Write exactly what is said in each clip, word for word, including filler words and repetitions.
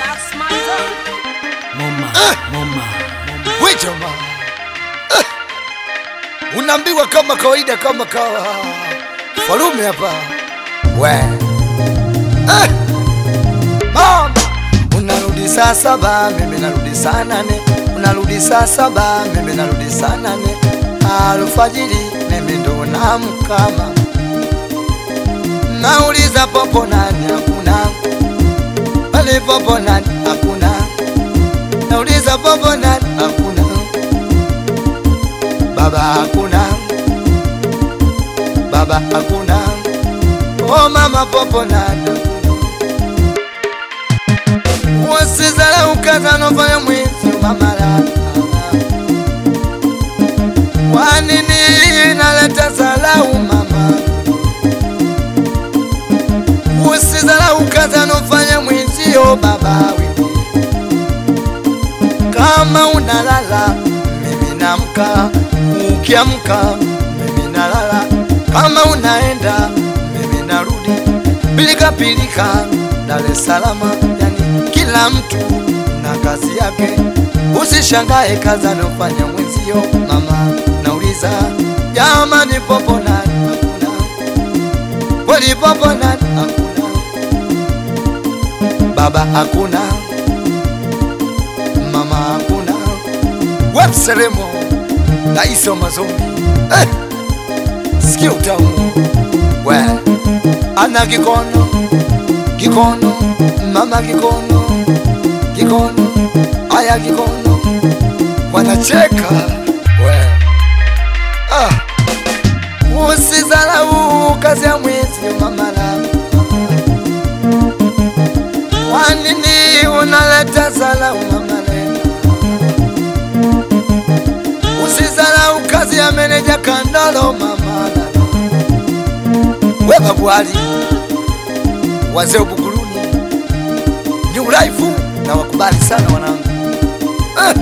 Mama, Eh. mama, We jamaa, eh, unaambiwa kama kawaida, kama kawa falume hapa we eh, mama, unarudi saa saba, mimi narudi saa nane, unarudi saa saba, mimi narudi saa nane, alfajiri mimi ndo naamka, nauliza popo nani, hakuna pale, popo nani, hakuna, nauliza popo nani, hakuna, baba hakuna, baba hakuna, oh mama popo nani, usizarau kazi anofanya mwizi mama la kwa nini naleta salau mama, usizarau kazi anofanya mwizi oh baba wewe, kama unalala mimi namka, ukiamka mimi nalala, kama unaenda mimi narudi, pilika pilika Dar es Salaam, yani kila mtu na kazi yake, usishangae kazi anofanya mwenzio mama, nauliza jamani popo nani, hakuna kweli, popo nani, hakuna, baba hakuna, mama hakuna, wepseremo raisi wa mazombi eh, sikia utamu we, ana kikono kikono, mama kikono kikono, aya kikono, wanacheka we ah, usizarau kazi ya mwizi mama la, wanini unaleta salau mama la, usizarau kazi ya meneja Kandolo mama la, we babuali wazee Buguruni New Life na wakubali sana wanangu eh.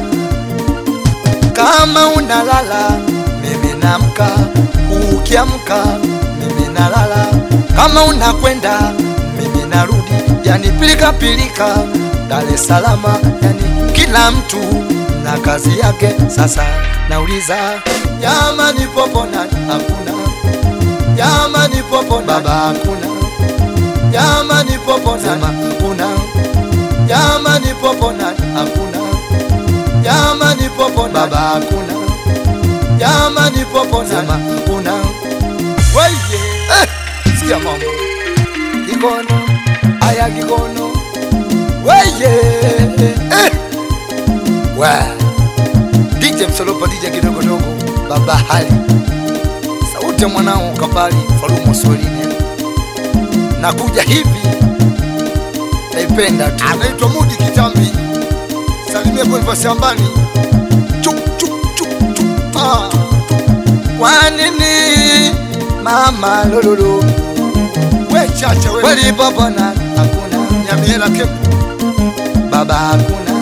Kama unalala mimi namka, ukiamka mimi nalala, kama unakwenda mimi narudi, yani pilika pilika Dar es Salaam, yani kila mtu na kazi yake. Sasa nauliza jamani popo nani, hakuna, jamani popo nani, baba hakuna, jamani popo nani, hakuna, jamani popo nani, hakuna, jamani popo nani, baba hakuna, jamani popo nani, hakuna, weye eh, sikia mambo kikono, aya kikono, weye eh, wa D J Msolopa, D J kidogo dogo, baba hali sauti mwanao kabali Falumo Swahilini, nakuja hivi naipenda tu, anaitwa Mudi Kitambi, salimia kwa shambani chuk chuk chuk chuk ah, kwa nini mama lololo, we chacha we, kweli baba na hakuna, nyamela kepu, baba hakuna,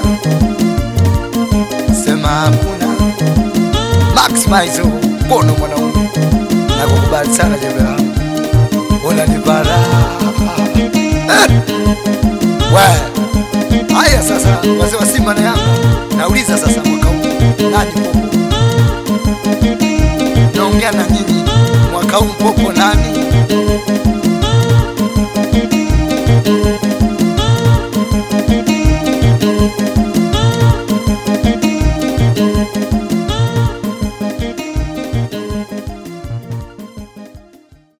sema hakuna, Max Maizo kono mwanaume, nakukubali sana jebela, unanibara eh. We haya sasa, wazee wa Simba na Yanga, nauliza sasa mwaka huu nani popo